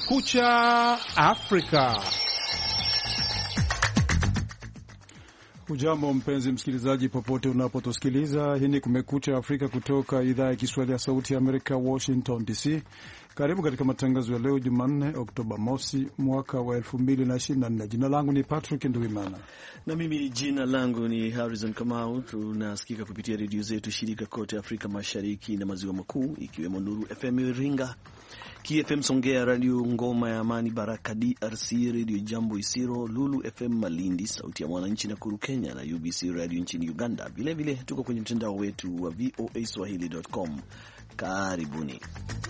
Kumekucha Afrika. Ujambo mpenzi msikilizaji, popote unapotusikiliza. Hii ni Kumekucha Afrika kutoka idhaa ya Kiswahili ya Sauti ya Amerika, Washington DC. Karibu katika matangazo ya leo Jumanne, Oktoba mosi, mwaka wa 2024. Jina langu ni Patrick Nduimana. Na mimi jina langu ni Harrison Kamau. Tunasikika kupitia redio zetu shirika kote Afrika Mashariki na Maziwa Makuu, ikiwemo Nuru FM Iringa, KFM Songea, Radio Ngoma ya Amani Baraka DRC, Radio Jambo Isiro, Lulu FM Malindi, Sauti ya Mwananchi Nakuru Kenya, na UBC Radio nchini Uganda. Vilevile tuko kwenye mtandao wetu wa voaswahili.com. Karibuni.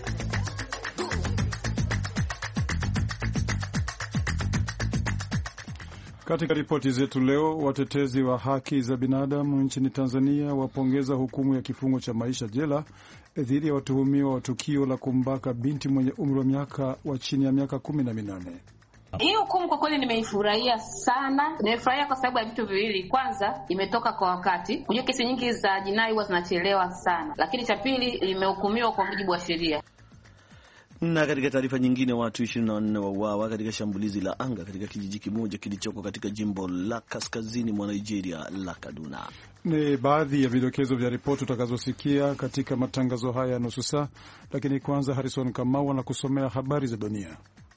Katika ripoti zetu leo, watetezi wa haki za binadamu nchini Tanzania wapongeza hukumu ya kifungo cha maisha jela dhidi ya watuhumiwa wa tukio la kumbaka binti mwenye umri wa chini ya miaka 18. Hii hukumu kwa kweli nimeifurahia sana. Nimefurahia kwa sababu ya vitu viwili. Kwanza, imetoka kwa wakati. Kujua kesi nyingi za jinai huwa zinachelewa sana. Lakini cha pili, limehukumiwa kwa mujibu wa sheria. Na katika taarifa nyingine, watu 24 wauawa katika shambulizi la anga katika kijiji kimoja kilichoko katika jimbo la kaskazini mwa Nigeria la Kaduna. Ni baadhi ya vidokezo vya ripoti utakazosikia katika matangazo haya ya nusu saa, lakini kwanza Harrison Kamau anakusomea habari za dunia.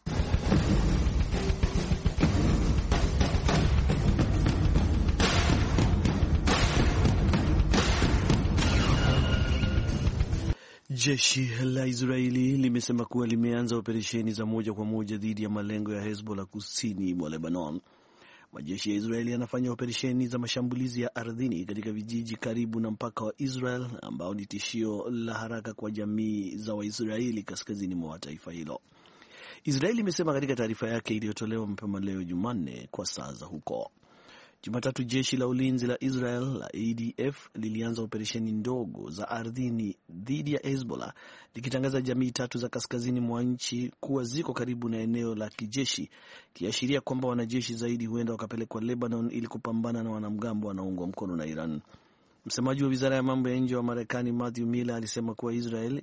Jeshi la Israeli limesema kuwa limeanza operesheni za moja kwa moja dhidi ya malengo ya Hezbollah kusini mwa Lebanon. Majeshi ya Israeli yanafanya operesheni za mashambulizi ya ardhini katika vijiji karibu na mpaka wa Israel, ambao ni tishio la haraka kwa jamii za Waisraeli kaskazini mwa taifa hilo. Israeli imesema katika taarifa yake iliyotolewa mapema leo Jumanne kwa saa za huko. Jumatatu, jeshi la ulinzi la Israel la ADF lilianza operesheni ndogo za ardhini dhidi ya Hezbollah, likitangaza jamii tatu za kaskazini mwa nchi kuwa ziko karibu na eneo la kijeshi, kiashiria kwamba wanajeshi zaidi huenda wakapelekwa Lebanon ili kupambana na wanamgambo wanaoungwa mkono na Iran. Msemaji wa wizara ya mambo ya nje wa Marekani Matthew Miller alisema kuwa Israel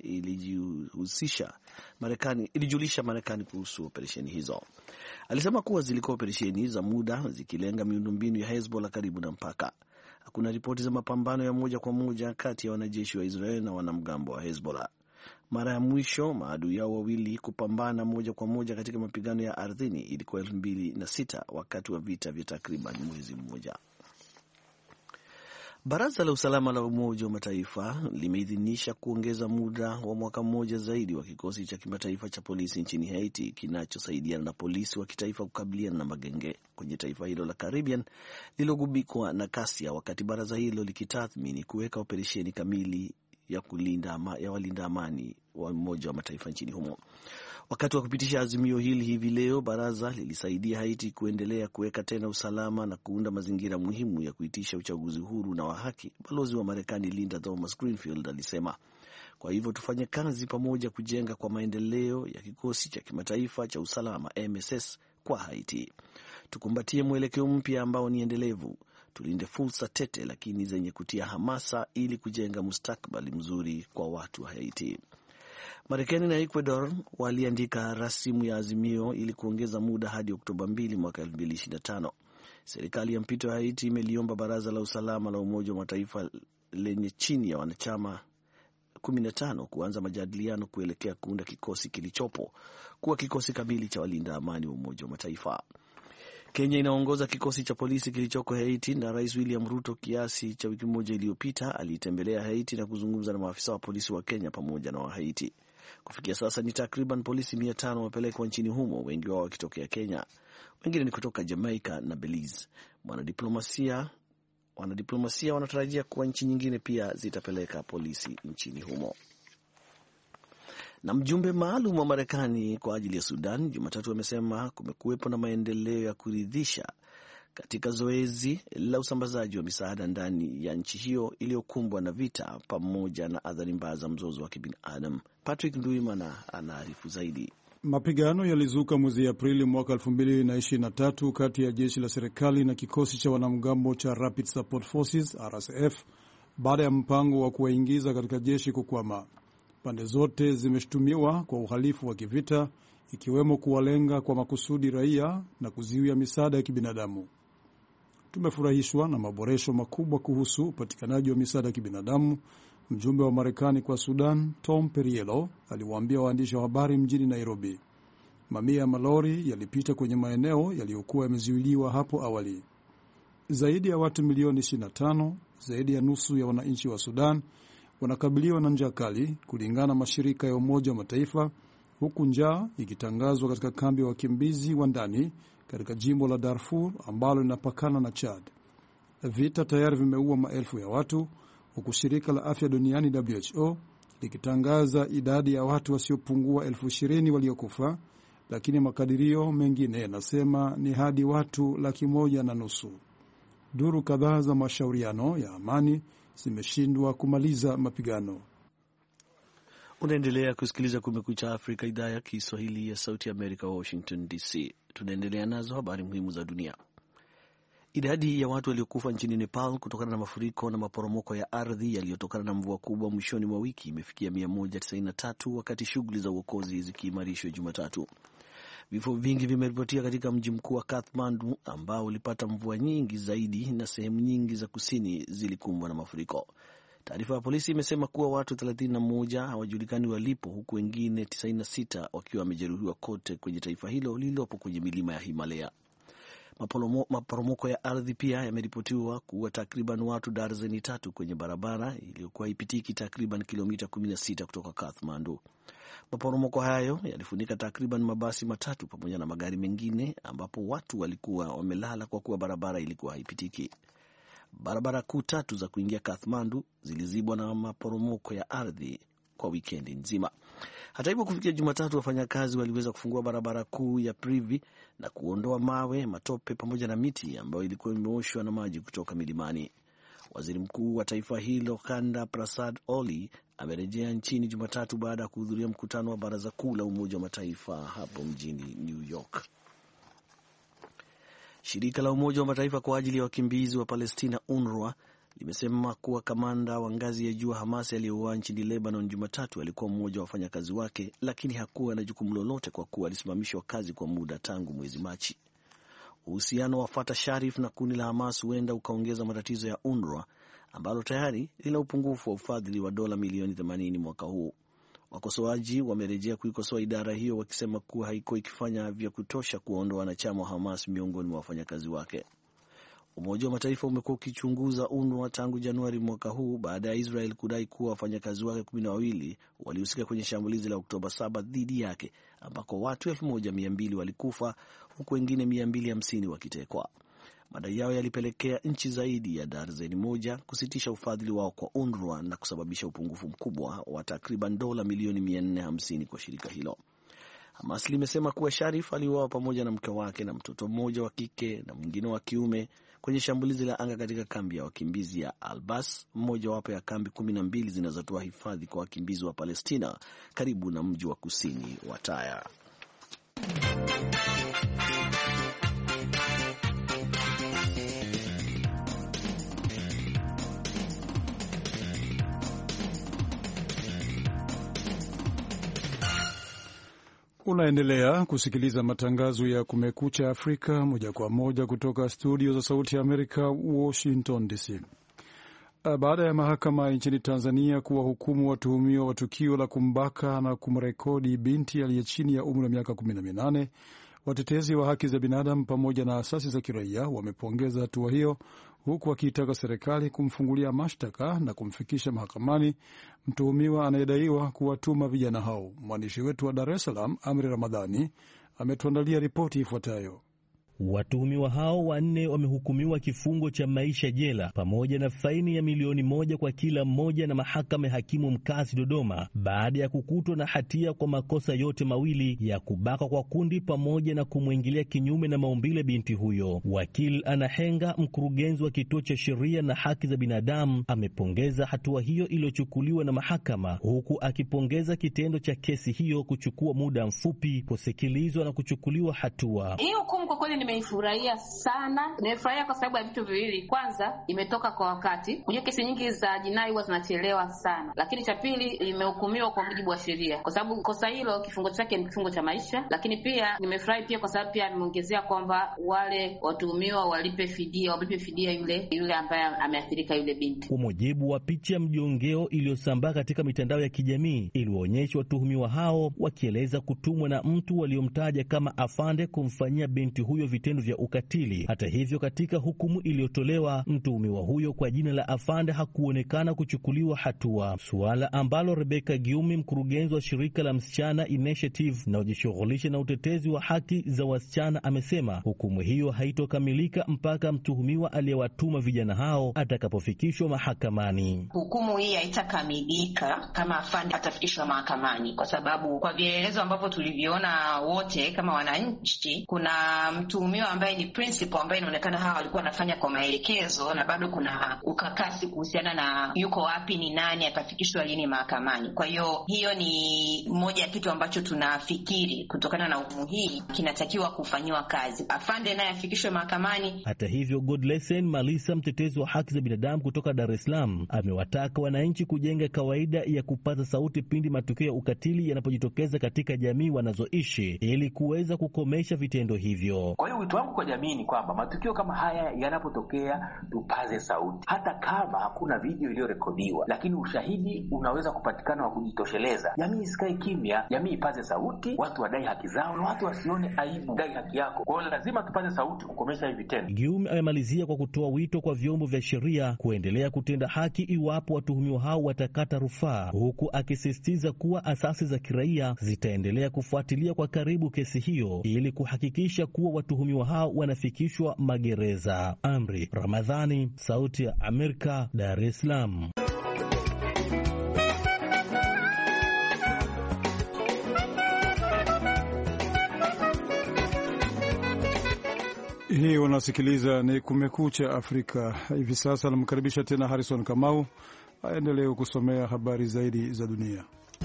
ilijulisha Marekani kuhusu operesheni hizo. Alisema kuwa zilikuwa operesheni za muda zikilenga miundombinu ya Hezbollah karibu na mpaka. Hakuna ripoti za mapambano ya moja kwa moja kati ya wanajeshi wa Israel na wanamgambo wa Hezbollah. Mara ya mwisho maadui yao wawili kupambana moja kwa moja katika mapigano ya ardhini ilikuwa 2006 wakati wa vita vya takriban mwezi mmoja. Baraza la usalama la Umoja wa Mataifa limeidhinisha kuongeza muda wa mwaka mmoja zaidi wa kikosi cha kimataifa cha polisi nchini Haiti kinachosaidiana na polisi wa kitaifa kukabiliana na magenge kwenye taifa hilo la Caribbean lililogubikwa na ghasia, wakati baraza hilo likitathmini kuweka operesheni kamili ya walinda amani wa Umoja wa Mataifa nchini humo. Wakati wa kupitisha azimio hili hivi leo, baraza lilisaidia Haiti kuendelea kuweka tena usalama na kuunda mazingira muhimu ya kuitisha uchaguzi huru na wa haki. Balozi wa Marekani Linda Thomas Greenfield alisema, kwa hivyo tufanye kazi pamoja kujenga kwa maendeleo ya kikosi cha kimataifa cha usalama MSS kwa Haiti. Tukumbatie mwelekeo mpya ambao ni endelevu. Tulinde fursa tete lakini zenye kutia hamasa ili kujenga mustakabali mzuri kwa watu wa Haiti. Marekani na Ecuador waliandika rasimu ya azimio ili kuongeza muda hadi Oktoba 2 mwaka 2025. Serikali ya mpito ya Haiti imeliomba Baraza la Usalama la Umoja wa Mataifa lenye chini ya wanachama 15 kuanza majadiliano kuelekea kuunda kikosi kilichopo kuwa kikosi kamili cha walinda amani wa Umoja wa Mataifa. Kenya inaongoza kikosi cha polisi kilichoko Haiti, na Rais William Ruto kiasi cha wiki moja iliyopita alitembelea Haiti na kuzungumza na maafisa wa polisi wa Kenya pamoja na wa Haiti. Kufikia sasa ni takriban polisi 500 wamepelekwa nchini humo, wengi wao wakitokea Kenya. Wengine ni kutoka Jamaica na Belize. Wanadiplomasia wanatarajia kuwa nchi nyingine pia zitapeleka polisi nchini humo. Na mjumbe maalum wa Marekani kwa ajili ya Sudan Jumatatu amesema kumekuwepo na maendeleo ya kuridhisha katika zoezi la usambazaji wa misaada ndani ya nchi hiyo iliyokumbwa na vita pamoja na athari mbaya za mzozo wa kibinadamu. Patrick Nduimana anaarifu zaidi. Mapigano yalizuka mwezi Aprili mwaka 2023 kati ya jeshi la serikali na kikosi cha wanamgambo cha Rapid Support Forces RSF baada ya mpango wa kuwaingiza katika jeshi kukwama. Pande zote zimeshutumiwa kwa uhalifu wa kivita, ikiwemo kuwalenga kwa makusudi raia na kuzuia misaada ya kibinadamu. Tumefurahishwa na maboresho makubwa kuhusu upatikanaji wa misaada ya kibinadamu, mjumbe wa Marekani kwa Sudan Tom Perriello aliwaambia waandishi wa habari mjini Nairobi. Mamia ya malori yalipita kwenye maeneo yaliyokuwa yamezuiliwa hapo awali. Zaidi ya watu milioni 25, zaidi ya nusu ya wananchi wa Sudan wanakabiliwa na njaa kali kulingana na mashirika ya Umoja wa Mataifa, huku njaa ikitangazwa katika kambi ya wakimbizi wa ndani katika jimbo la Darfur ambalo linapakana na Chad. Vita tayari vimeua maelfu ya watu, huku shirika la afya duniani WHO likitangaza idadi ya watu wasiopungua 20,000 waliokufa, lakini makadirio mengine yanasema ni hadi watu 150,000. Duru kadhaa za mashauriano ya amani zimeshindwa kumaliza mapigano. Unaendelea kusikiliza Kumekucha Afrika, idhaa ya Kiswahili ya Sauti ya Amerika, Washington DC. Tunaendelea nazo habari muhimu za dunia. Idadi ya watu waliokufa nchini Nepal kutokana na mafuriko na maporomoko ya ardhi yaliyotokana na mvua kubwa mwishoni mwa wiki imefikia 193 wakati shughuli za uokozi zikiimarishwa Jumatatu. Vifo vingi vimeripotiwa katika mji mkuu wa Kathmandu ambao ulipata mvua nyingi zaidi na sehemu nyingi za kusini zilikumbwa na mafuriko. Taarifa ya polisi imesema kuwa watu 31 hawajulikani walipo, huku wengine 96 wakiwa wamejeruhiwa kote kwenye taifa hilo lililopo kwenye milima ya Himalaya. Maporomoko ya ardhi pia yameripotiwa kuwa takriban watu darzeni 3 kwenye barabara iliyokuwa ipitiki takriban kilomita 16 kutoka Kathmandu. Maporomoko hayo yalifunika takriban mabasi 3 pamoja na magari mengine ambapo watu walikuwa wamelala kwa kuwa barabara ilikuwa haipitiki. Barabara kuu 3 za kuingia Kathmandu zilizibwa na maporomoko ya ardhi kwa wikendi nzima. Hata hivyo, kufikia Jumatatu, wafanyakazi waliweza kufungua barabara kuu ya Privi na kuondoa mawe, matope pamoja na miti ambayo ilikuwa imeoshwa na maji kutoka milimani. Waziri mkuu wa taifa hilo Khanda Prasad Oli amerejea nchini Jumatatu baada ya kuhudhuria mkutano wa Baraza Kuu la Umoja wa Mataifa hapo mjini New York. Shirika la Umoja wa Mataifa kwa ajili ya wakimbizi wa Palestina UNRWA limesema kuwa kamanda wa ngazi ya juu wa Hamas aliyeuawa nchini Lebanon Jumatatu alikuwa mmoja wa wafanyakazi wake, lakini hakuwa na jukumu lolote kwa kuwa alisimamishwa kazi kwa muda tangu mwezi Machi. Uhusiano wa Fatah Sharif na kundi la Hamas huenda ukaongeza matatizo ya UNRWA ambalo tayari lina upungufu wa ufadhili wa dola milioni 80 mwaka huu. Wakosoaji wamerejea kuikosoa idara hiyo wakisema kuwa haiko ikifanya vya kutosha kuondoa wanachama wa Hamas miongoni mwa wafanyakazi wake. Umoja wa Mataifa umekuwa ukichunguza UNRWA tangu Januari mwaka huu baada ya Israel kudai kuwa wafanyakazi wake 12 walihusika kwenye shambulizi la Oktoba 7 dhidi yake ambako watu 1200 walikufa huku wengine 250 wakitekwa. Madai yao yalipelekea nchi zaidi ya darzeni moja kusitisha ufadhili wao kwa UNRWA na kusababisha upungufu mkubwa wa takriban dola milioni 450 kwa shirika hilo. Hamas limesema kuwa Sharif aliuawa pamoja na mke wake na mtoto mmoja wa kike na mwingine wa kiume kwenye shambulizi la anga katika kambi ya wakimbizi ya Al-Bas, mmoja wapo ya kambi 12 zinazotoa hifadhi kwa wakimbizi wa Palestina karibu na mji wa kusini wa Tyre. Unaendelea kusikiliza matangazo ya Kumekucha Afrika moja kwa moja kutoka studio za Sauti ya Amerika, Washington DC. Baada ya mahakama nchini Tanzania kuwahukumu watuhumiwa wa tukio la kumbaka na kumrekodi binti aliye chini ya umri wa miaka 18, watetezi wa haki za binadamu pamoja na asasi za kiraia wamepongeza hatua hiyo, huku wakiitaka serikali kumfungulia mashtaka na kumfikisha mahakamani mtuhumiwa anayedaiwa kuwatuma vijana hao. Mwandishi wetu wa Dar es Salaam, Amri Ramadhani, ametuandalia ripoti ifuatayo. Watuhumiwa hao 4 wamehukumiwa kifungo cha maisha jela pamoja na faini ya milioni 1 kwa kila mmoja na mahakama ya hakimu mkazi Dodoma baada ya kukutwa na hatia kwa makosa yote mawili ya kubaka kwa kundi pamoja na kumwingilia kinyume na maumbile binti huyo. Wakili Anahenga, mkurugenzi wa kituo cha sheria na haki za binadamu, amepongeza hatua hiyo iliyochukuliwa na mahakama, huku akipongeza kitendo cha kesi hiyo kuchukua muda mfupi kusikilizwa na kuchukuliwa hatua. Hiyo hukumu kwa kweli nimeifurahia sana. Nimefurahia kwa sababu ya vitu viwili. Kwanza, imetoka kwa wakati. Unajua kesi nyingi za jinai huwa zinachelewa sana. Lakini cha pili, imehukumiwa kwa mujibu wa sheria. Kwa sababu kosa hilo kifungo chake ni kifungo cha maisha. Lakini pia nimefurahi pia kwa sababu pia ameongezea kwamba wale watuhumiwa walipe fidia yule ambaye ameathirika, yule binti. Kwa mujibu wa picha mjongeo iliyosambaa katika mitandao ya kijamii, ilionyesha watuhumiwa hao wakieleza kutumwa na mtu waliomtaja kama afande kumfanyia binti huyo vitendo vya ukatili. Hata hivyo, katika hukumu iliyotolewa, mtuhumiwa huyo kwa jina la afande hakuonekana kuchukuliwa hatua, suala ambalo Rebecca Gyumi, mkurugenzi wa shirika la Msichana Initiative na ujishughulisha na utetezi wa haki za wasichana, amesema hukumu hiyo haitokamilika mpaka mtuhumiwa aliyewatuma vijana hao atakapofikishwa mahakamani. Hukumu hii haitakamilika kama afande atafikishwa mahakamani, kwa sababu kwa vielelezo ambavyo tuliviona wote kama wananchi, kuna mtuhumiwa ambaye ni principal ambaye inaonekana hawa walikuwa wanafanya kwa maelekezo, na bado kuna ukakasi kuhusiana na yuko wapi, ni nani, atafikishwa lini mahakamani. Kwa hiyo ni moja ya kitu ambacho tunafikiri kutokana na hukumu hii kinatakiwa kufanyiwa kazi. Afande naye afikishwe mahakamani. Hata hivyo, Godlesen Malisa, mtetezi wa haki za binadamu kutoka Dar es Salaam, amewataka wananchi kujenga kawaida ya kupaza sauti pindi matukio ya ukatili yanapojitokeza katika jamii wanazoishi ili kuweza kukomesha vitendo hivyo. Kwa hiyo wito wangu kwa jamii ni kwamba matukio kama haya yanapotokea tupaze sauti, hata kama hakuna video iliyorekodiwa, lakini ushahidi unaweza kupatikana wa kujitosheleza. Jamii isikae kimya, jamii ipaze sauti, watu wadai haki zao na watu wasione aibu dai haki yako. Kwa hiyo lazima tupaze sauti kukomesha hivi vitendo. Gyumi amemalizia kwa kutoa wito kwa vyombo vya sheria kuendelea kutenda haki iwapo watuhumiwa hao watakata rufaa, huku akisisitiza kuwa asasi za kiraia zitaendelea kufuatilia kwa karibu kesi hiyo ili kuhakikisha kuwa watuhumiwa hao wanafikishwa magereza. Amri Ramadhani, Sauti ya Amerika, Dar es Salaam. Hii unasikiliza ni Kumekucha Afrika. Hivi sasa namkaribisha tena Harrison Kamau aendelee kusomea habari zaidi za dunia.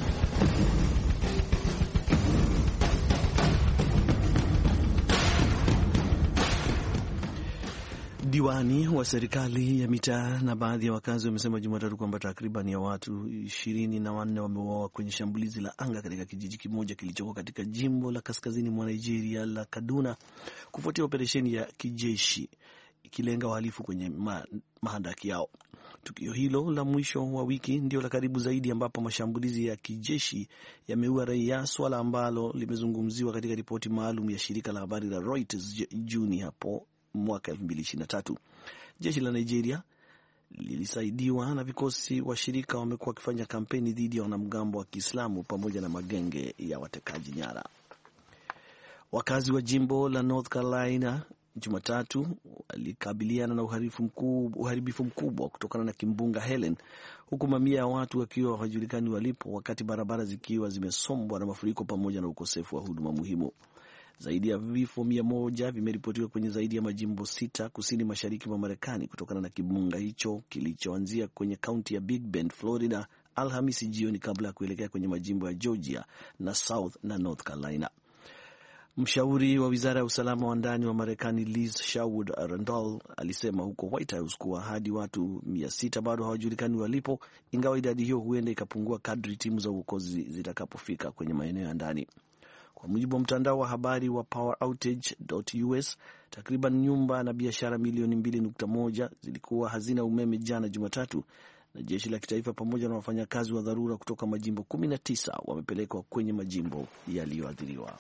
Diwani wa serikali ya mitaa na baadhi ya wakazi wamesema Jumatatu kwamba takriban ya watu 24 wameuawa kwenye shambulizi la anga katika kijiji kimoja kilichoko katika jimbo la kaskazini mwa Nigeria la Kaduna, kufuatia operesheni ya kijeshi ikilenga wahalifu kwenye mahandaki yao. Tukio hilo la mwisho wa wiki ndio la karibu zaidi ambapo mashambulizi ya kijeshi yameua raia, swala ambalo limezungumziwa katika ripoti maalum ya shirika la habari la Reuters Juni hapo mwaka 2023. Jeshi la Nigeria lilisaidiwa na vikosi washirika wamekuwa wakifanya kampeni dhidi ya wanamgambo wa Kiislamu pamoja na magenge ya watekaji nyara. Wakazi wa jimbo la North Carolina Jumatatu walikabiliana na uharibifu mkubwa kutokana na kimbunga Helen, huku mamia ya watu wakiwa hawajulikani walipo, wakati barabara zikiwa zimesombwa na mafuriko pamoja na ukosefu wa huduma muhimu. Zaidi ya vifo 100 vimeripotiwa kwenye zaidi ya majimbo 6 kusini mashariki mwa Marekani kutokana na kimbunga hicho kilichoanzia kwenye kaunti ya Big Bend, Florida, Alhamisi jioni kabla ya kuelekea kwenye majimbo ya Georgia na South na North Carolina. Mshauri wa wizara ya usalama wa ndani wa Marekani Liz Sherwood Randall alisema huko White House kuwa hadi watu 600 bado hawajulikani walipo, ingawa idadi hiyo huenda ikapungua kadri timu za uokozi zitakapofika kwenye maeneo ya ndani. Kwa mujibu wa mtandao wa habari wa poweroutage.us, takriban nyumba na biashara milioni 2.1 zilikuwa hazina umeme jana Jumatatu, na jeshi la kitaifa pamoja na wafanyakazi wa dharura kutoka majimbo 19 wamepelekwa kwenye majimbo yaliyoathiriwa.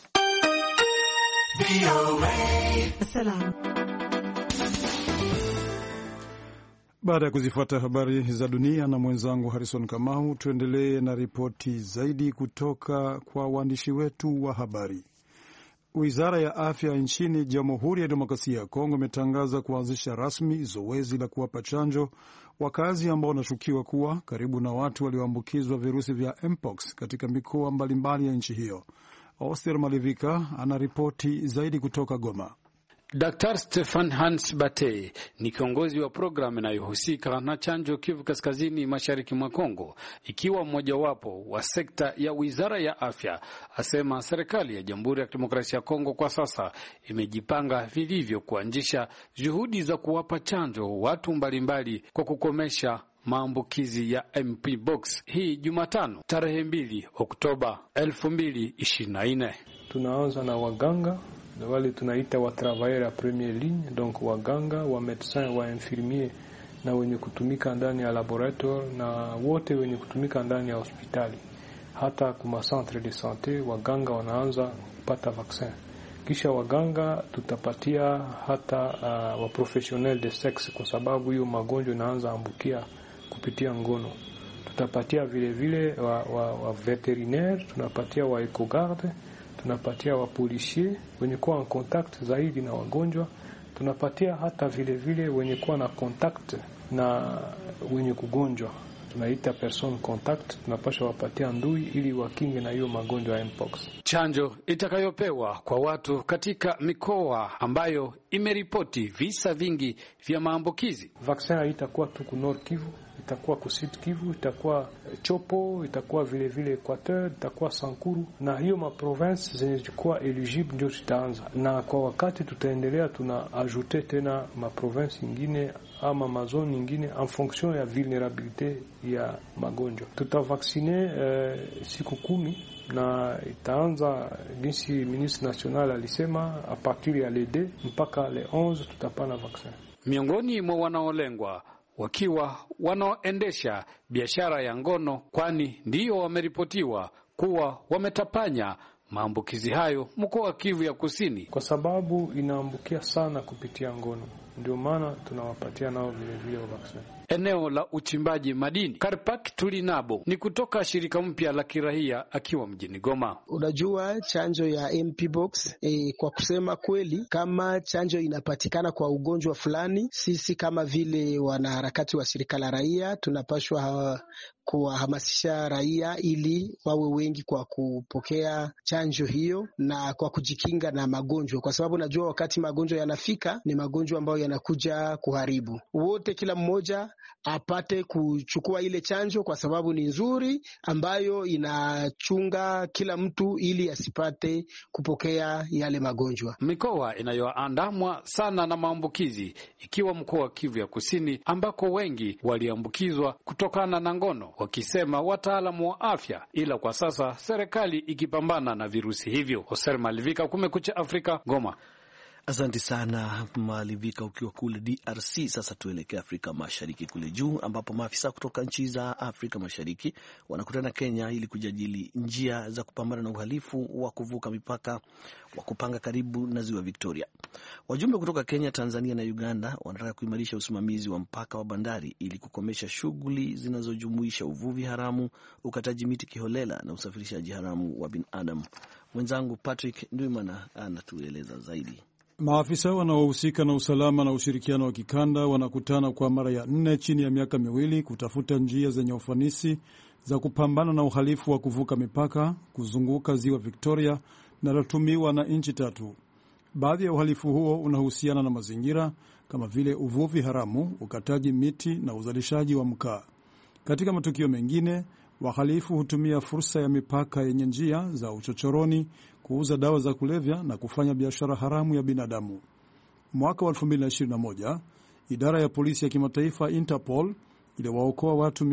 Baada ya kuzifuata habari za dunia na mwenzangu Harrison Kamau, tuendelee na ripoti zaidi kutoka kwa waandishi wetu wa habari. Wizara ya afya nchini Jamhuri ya Demokrasia ya Kongo imetangaza kuanzisha rasmi zoezi la kuwapa chanjo wakazi ambao wanashukiwa kuwa karibu na watu walioambukizwa virusi vya mpox katika mikoa mbalimbali ya nchi hiyo. Oster Malivika ana ripoti zaidi kutoka Goma. Dr. Stefan Hans Bate ni kiongozi wa programu inayohusika na chanjo Kivu Kaskazini Mashariki mwa Kongo, ikiwa mmojawapo wa sekta ya Wizara ya Afya. Asema serikali ya Jamhuri ya Kidemokrasia ya Kongo kwa sasa imejipanga vilivyo kuanzisha juhudi za kuwapa chanjo watu mbalimbali kwa kukomesha maambukizi ya Mpox. Hii Jumatano tarehe 2 Oktoba 2024. Tunaanza na waganga wale tunaita wa travailleurs à première ligne, donc waganga, wa médecins, wa infirmiers na wenye kutumika ndani ya laboratoire na wote wenye kutumika ndani ya hospitali. Hata kuma centre de santé waganga wanaanza kupata vaccin. Kisha waganga tutapatia hata wa professionnel de sexe, kwa sababu hiyo magonjwa inaanza ambukia kupitia ngono. Tutapatia vile vile wa veterinaire, tunapatia wa ecogarde, tunapatia wa policier wenye kuwa en contact zaidi na wagonjwa, tunapatia hata vile vile wenye kuwa na contact na wenye kugonjwa, tunaita person contact, tunapasha wapatia ndui ili wakinge na hiyo magonjwa ya Mpox. Chanjo itakayopewa kwa watu katika mikoa ambayo imeripoti visa vingi vya maambukizi. Vaccine haitakuwa tu ku Nord Kivu, itakuwa ku Sud Kivu, itakuwa Chopo, itakuwa vile vile Equateur, itakuwa Sankuru, na hiyo ma province zenye zilikuwa eligible ndio tutaanza. Na kwa wakati tutaendelea tuna ajouter tena ma province nyingine ama mazone nyingine en fonction ya vulnerabilité ya magonjwa. Tutavaksine siku 10 na itaanza jinsi ministre national alisema a partir ya le 2 mpaka le 11 tutapana vaccin. Miongoni mwa wanaolengwa wakiwa wanaoendesha biashara ya ngono, kwani ndio wameripotiwa kuwa wametapanya maambukizi hayo mkoa wa Kivu ya Kusini, kwa sababu inaambukia sana kupitia ngono. Ndio maana tunawapatia nao vile vile vaccine. Eneo la uchimbaji madini Karpak Tulinabo ni kutoka shirika mpya la kirahia akiwa mjini Goma. Unajua chanjo ya Mpox kwa kusema kweli, kama chanjo inapatikana kwa ugonjwa fulani, sisi kama vile wanaharakati wa shirika la raia tunapaswa kuwahamasisha raia ili wawe wengi kwa kupokea chanjo hiyo na kwa kujikinga na magonjwa, kwa sababu najua wakati magonjwa yanafika ni magonjwa ambayo yanakuja kuharibu wote. Kila mmoja apate kuchukua ile chanjo kwa sababu ni nzuri, ambayo inachunga kila mtu ili asipate kupokea yale magonjwa. Mikoa inayoandamwa sana na maambukizi ikiwa mkoa wa Kivu ya Kusini, ambako wengi waliambukizwa kutokana na ngono, wakisema wataalamu wa afya, ila kwa sasa serikali ikipambana na virusi hivyo. Hoser Malivika, Kumekucha Afrika, Goma. Asante sana Malivika ukiwa kule DRC. Sasa tuelekea Afrika Mashariki kule juu, ambapo maafisa kutoka nchi za Afrika Mashariki wanakutana Kenya ili kujadili njia za kupambana na uhalifu wa kuvuka mipaka wa kupanga karibu na Ziwa Victoria. Wajumbe kutoka Kenya, Tanzania na Uganda wanataka kuimarisha usimamizi wa mpaka wa bandari ili kukomesha shughuli zinazojumuisha uvuvi haramu, ukataji miti kiholela na usafirishaji haramu wa binadamu. Mwenzangu Patrick Ndwimana anatueleza zaidi. Maafisa wanaohusika na usalama na ushirikiano wa kikanda wanakutana kwa mara ya 4 chini ya miaka miwili kutafuta njia zenye ufanisi za kupambana na uhalifu wa kuvuka mipaka kuzunguka Ziwa Victoria na lotumiwa na nchi tatu. Baadhi ya uhalifu huo unahusiana na mazingira kama vile uvuvi haramu, ukataji miti na uzalishaji wa mkaa. Katika matukio mengine, wahalifu hutumia fursa ya mipaka yenye njia za uchochoroni kuuza dawa za kulevya na kufanya biashara haramu ya binadamu. Mwaka wa 2021, idara ya polisi ya kimataifa Interpol iliwaokoa watu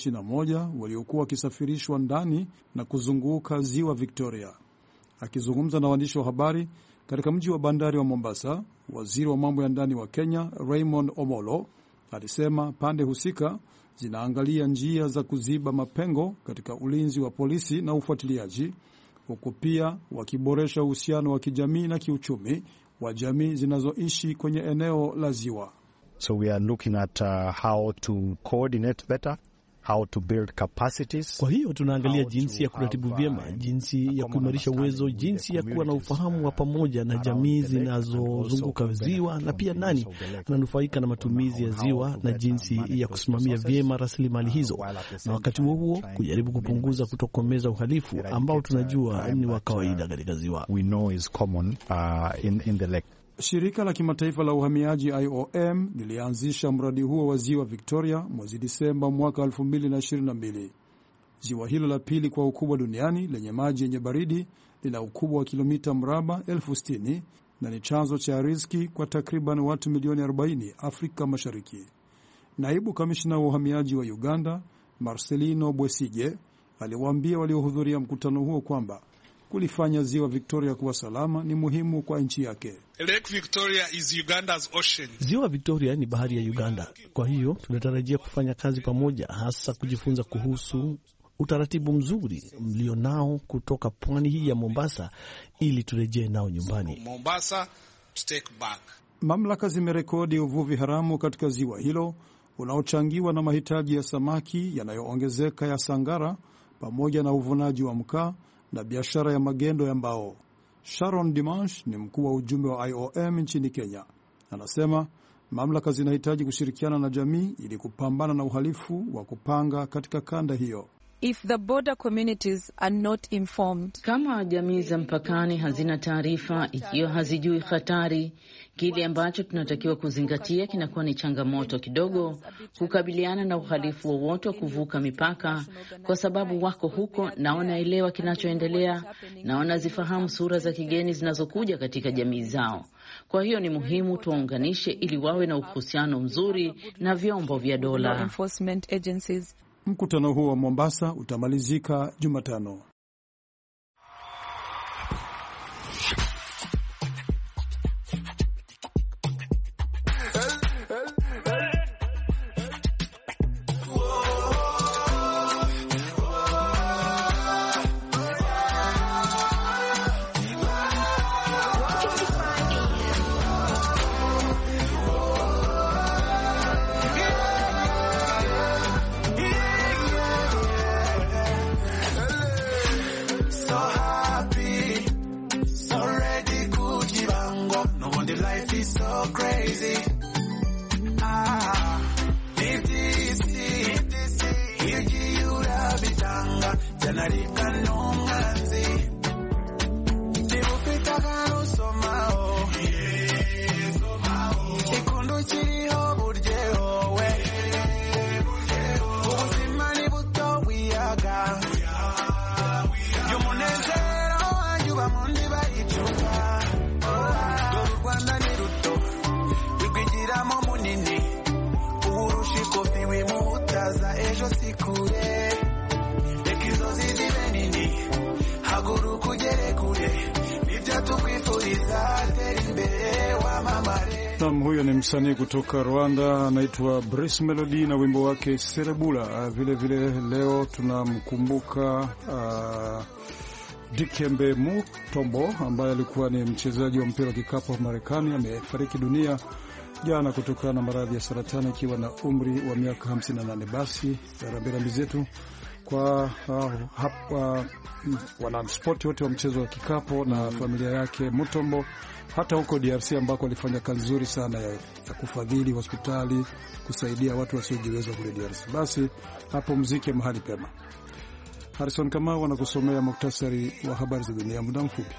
121 waliokuwa wakisafirishwa ndani na kuzunguka Ziwa Victoria. Akizungumza na waandishi wa habari katika mji wa bandari wa Mombasa, waziri wa mambo ya ndani wa Kenya Raymond Omolo alisema pande husika zinaangalia njia za kuziba mapengo katika ulinzi wa polisi na ufuatiliaji, huku pia wakiboresha uhusiano wa kijamii na kiuchumi wa jamii zinazoishi kwenye eneo la ziwa. So we are looking at how to coordinate better, how to build capacities. Kwa hiyo tunaangalia jinsi ya kuratibu vyema, jinsi ya kuimarisha uwezo, jinsi ya kuwa na ufahamu wa pamoja na jamii zinazozunguka ziwa, na pia nani ananufaika na matumizi ya ziwa, na jinsi ya kusimamia vyema rasilimali hizo, na wakati huo kujaribu kupunguza kutokomeza uhalifu ambao tunajua ni wa kawaida katika ziwa. We know is common in the lake. Shirika la kimataifa la uhamiaji IOM lilianzisha mradi huo wa ziwa Victoria mwezi Disemba mwaka 2022. Ziwa hilo la pili kwa ukubwa duniani lenye maji yenye baridi lina ukubwa wa kilomita mraba 60,000 na ni chanzo cha riziki kwa takriban watu milioni 40 Afrika Mashariki. Naibu kamishna wa uhamiaji wa Uganda, Marcelino Bwesige, aliwaambia waliohudhuria mkutano huo kwamba kulifanya ziwa Victoria kuwa salama ni muhimu kwa nchi yake. Lake Victoria is Uganda's ocean. Ziwa Victoria ni bahari ya Uganda. Kwa hiyo tunatarajia kufanya kazi pamoja, hasa kujifunza kuhusu utaratibu mzuri mlionao kutoka pwani hii ya Mombasa ili turejee nao nyumbani. Mombasa, take back. Mamlaka zimerekodi uvuvi haramu katika ziwa hilo unaochangiwa na mahitaji ya samaki yanayoongezeka ya sangara pamoja na uvunaji wa mkaa na biashara ya magendo ya mbao. Sharon Dimanche ni mkuu wa ujumbe wa IOM nchini Kenya. Anasema mamlaka zinahitaji kushirikiana na jamii ili kupambana na uhalifu wa kupanga katika kanda hiyo. If the border communities are not informed, kama jamii za mpakani hazina taarifa, ikiwa hazijui hatari, kile ambacho tunatakiwa kuzingatia kinakuwa ni changamoto kidogo kukabiliana na uhalifu wowote wa kuvuka mipaka, kwa sababu wako huko na wanaelewa kinachoendelea na wanazifahamu sura za kigeni zinazokuja katika jamii zao. Kwa hiyo ni muhimu tuwaunganishe ili wawe na uhusiano mzuri na vyombo vya dola. Mkutano huo wa Mombasa utamalizika Jumatano. Huyo ni msanii kutoka Rwanda anaitwa Brice Melody na wimbo wake Serebula. Vile leo tunamkumbuka Dikembe Mutombo ambaye alikuwa ni mchezaji wa mpira wa kikapu wa Marekani. Amefariki dunia jana kutokana na maradhi ya saratani akiwa na umri wa miaka 58. Basi rambirambi zetu kwa wanaspoti wote wa mchezo wa kikapu na familia yake Mutombo, hata huko DRC ambako alifanya kazi nzuri sana ya kufadhili hospitali, kusaidia watu wasiojiweza kule DRC. Basi hapo muziki mahali pema. Harrison Kamau anakusomea muktasari wa habari za dunia muda mfupi.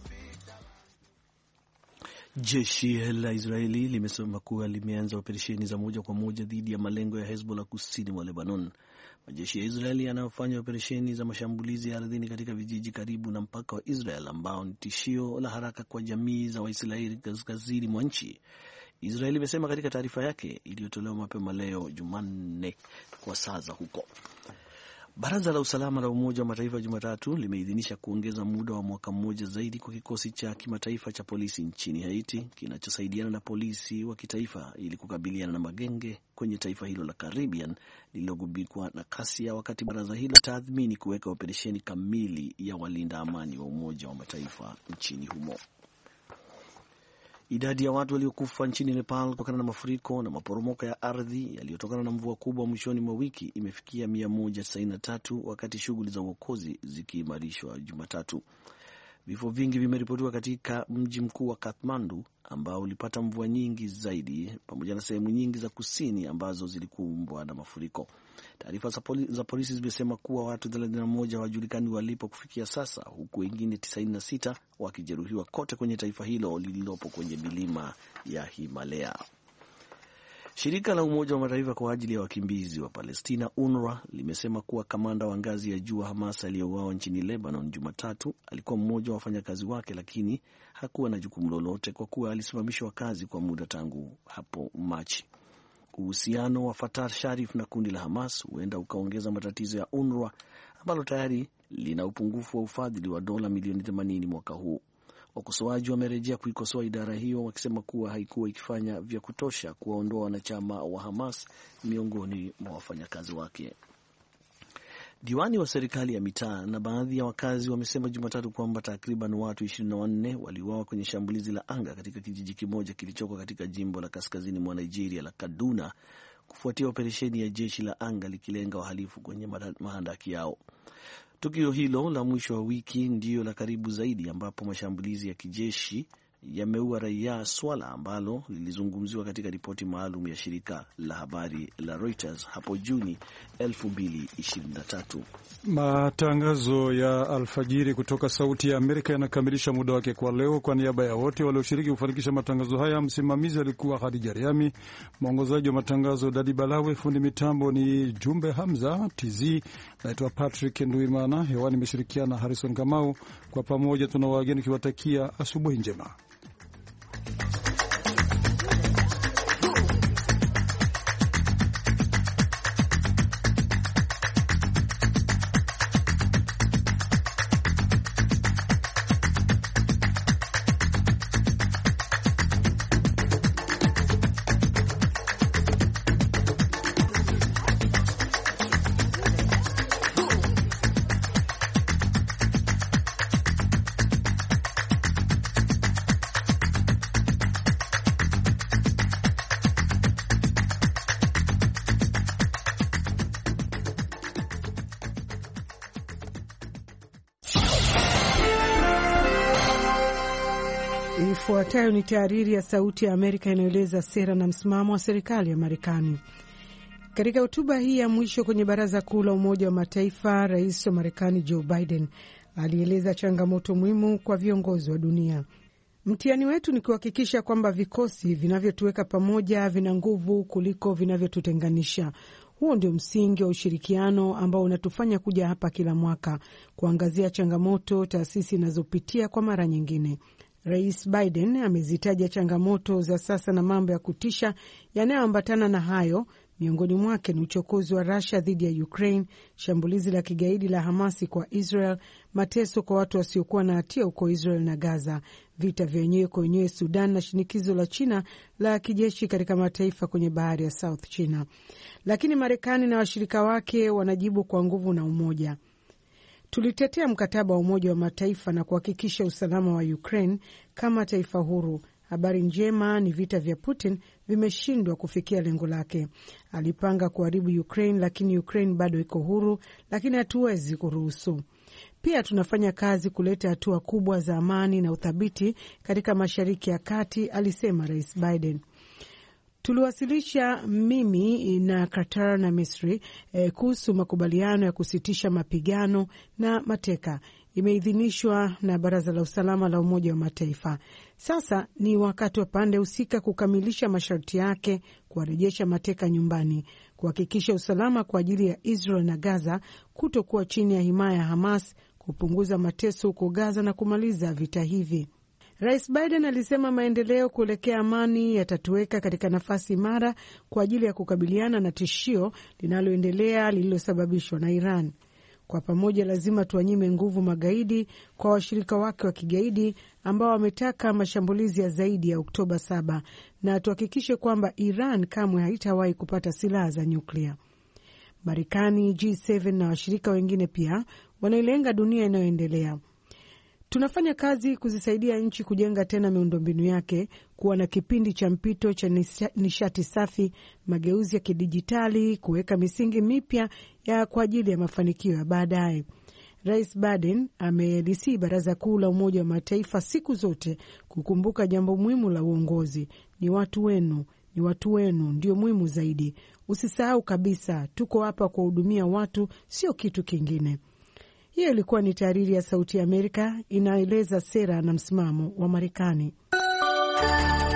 Jeshi la Israeli limesema kuwa limeanza operesheni za moja kwa moja dhidi ya malengo ya Hezbollah kusini mwa Lebanon. Majeshi ya Israeli yanayofanya operesheni za mashambulizi ya ardhini katika vijiji karibu na mpaka wa Israel ambao ni tishio la haraka kwa jamii za Waisraeli kaskazini mwa nchi. Israeli imesema katika taarifa yake iliyotolewa mapema leo Jumanne kwa saa za huko. Baraza la usalama la Umoja wa Mataifa Jumatatu limeidhinisha kuongeza muda wa mwaka mmoja zaidi kwa kikosi cha kimataifa cha polisi nchini Haiti kinachosaidiana na polisi wa kitaifa ili kukabiliana na magenge kwenye taifa hilo la Caribbean lililogubikwa na kasia, wakati baraza hilo tathmini kuweka operesheni kamili ya walinda amani wa Umoja wa Mataifa nchini humo. Idadi ya watu waliokufa nchini Nepal kutokana na mafuriko na maporomoko ya ardhi yaliyotokana na mvua kubwa mwishoni mwa wiki imefikia 193 wakati shughuli za uokozi zikiimarishwa Jumatatu. Vifo vingi vimeripotiwa katika mji mkuu wa Kathmandu ambao ulipata mvua nyingi zaidi pamoja na sehemu nyingi za kusini ambazo zilikumbwa na mafuriko. Taarifa za polisi zimesema kuwa watu 31 hawajulikani walipo kufikia sasa, huku wengine 96 wakijeruhiwa kote kwenye taifa hilo lililopo kwenye milima ya Himalaya. Shirika la Umoja wa Mataifa kwa ajili ya wakimbizi wa Palestina, UNRWA, limesema kuwa kamanda wa ngazi ya juu wa Hamas aliyeuawa nchini Lebanon Jumatatu alikuwa mmoja wa wafanyakazi wake, lakini hakuwa na jukumu lolote kwa kuwa alisimamishwa kazi kwa muda tangu hapo Machi. Uhusiano wa Fatah Sharif na kundi la Hamas huenda ukaongeza matatizo ya UNRWA ambalo tayari lina upungufu wa ufadhili wa dola milioni 80 mwaka huu. Wakosoaji wamerejea kuikosoa idara hiyo wakisema kuwa haikuwa ikifanya vya kutosha kuwaondoa wanachama wa Hamas miongoni mwa wafanyakazi wake. Diwani wa serikali ya mitaa na baadhi ya wakazi wamesema Jumatatu kwamba takriban watu 24 waliuawa kwenye shambulizi la anga katika kijiji kimoja kilichoko katika jimbo la kaskazini mwa Nigeria la Kaduna kufuatia operesheni ya jeshi la anga likilenga wahalifu kwenye mahandaki yao. Tukio hilo la mwisho wa wiki ndiyo la karibu zaidi ambapo mashambulizi ya kijeshi yameua raia, swala ambalo lilizungumziwa katika ripoti maalum ya shirika la habari la Reuters hapo Juni 2023. Matangazo ya alfajiri kutoka Sauti ya Amerika yanakamilisha muda wake kwa leo. Kwa niaba ya wote walioshiriki kufanikisha matangazo haya, msimamizi alikuwa Khadija Riami, mwongozaji wa matangazo Dadi Balawe, fundi mitambo ni Jumbe Hamza TZ, naitwa Patrick Nduimana, hewani nimeshirikiana Harrison Kamau. Kwa pamoja tuna wageni kiwatakia asubuhi njema. Ifuatayo ni tahariri ya Sauti ya Amerika inayoeleza sera na msimamo wa serikali ya Marekani. Katika hotuba hii ya mwisho kwenye Baraza Kuu la Umoja wa Mataifa, Rais wa Marekani Joe Biden alieleza changamoto muhimu kwa viongozi wa dunia. Mtihani wetu ni kuhakikisha kwamba vikosi vinavyotuweka pamoja vina nguvu kuliko vinavyotutenganisha. Huo ndio msingi wa ushirikiano ambao unatufanya kuja hapa kila mwaka kuangazia changamoto taasisi inazopitia kwa mara nyingine. Rais Biden amezitaja changamoto za sasa na mambo ya kutisha yanayoambatana na hayo. Miongoni mwake ni uchokozi wa Russia dhidi ya Ukraine, shambulizi la kigaidi la Hamasi kwa Israel, mateso kwa watu wasiokuwa na hatia huko Israel na Gaza, vita vya wenyewe kwa wenyewe Sudan na shinikizo la China la kijeshi katika mataifa kwenye bahari ya South China. Lakini Marekani na washirika wake wanajibu kwa nguvu na umoja. Tulitetea mkataba wa Umoja wa Mataifa na kuhakikisha usalama wa Ukraine kama taifa huru. Habari njema ni vita vya Putin vimeshindwa kufikia lengo lake. Alipanga kuharibu Ukraine, lakini Ukraine bado iko huru, lakini hatuwezi kuruhusu. Pia tunafanya kazi kuleta hatua kubwa za amani na uthabiti katika Mashariki ya Kati, alisema Rais Biden. Tuliwasilisha mimi na Qatar na Misri kuhusu makubaliano ya kusitisha mapigano na mateka. Imeidhinishwa na Baraza la Usalama la Umoja wa Mataifa. Sasa ni wakati wa pande husika kukamilisha masharti yake, kuwarejesha mateka nyumbani, kuhakikisha usalama kwa ajili ya Israel na Gaza, kutokuwa chini ya himaya ya Hamas, kupunguza mateso huko Gaza na kumaliza vita hivi. Rais Biden alisema maendeleo kuelekea amani yatatuweka katika nafasi imara kwa ajili ya kukabiliana na tishio linaloendelea lililosababishwa na Iran. Kwa pamoja lazima tuwanyime nguvu magaidi kwa washirika wake wa kigaidi ambao wametaka mashambulizi ya zaidi ya Oktoba 7 na tuhakikishe kwamba Iran kamwe haitawahi kupata silaha za nyuklia. Marekani, G7 na washirika wengine pia wanailenga dunia inayoendelea. Tunafanya kazi kuzisaidia nchi kujenga tena miundombinu yake, kuwa na kipindi cha mpito cha nishati safi, mageuzi ya kidijitali, kuweka misingi mipya ya kwa ajili ya mafanikio ya baadaye. Rais Biden amelisii Baraza Kuu la Umoja wa Mataifa siku zote kukumbuka jambo muhimu la uongozi: ni watu wenu ndio muhimu zaidi. Usisahau kabisa, tuko hapa kuwahudumia watu, sio kitu kingine. Hiyo ilikuwa ni tahariri ya Sauti ya Amerika inaeleza sera na msimamo wa Marekani.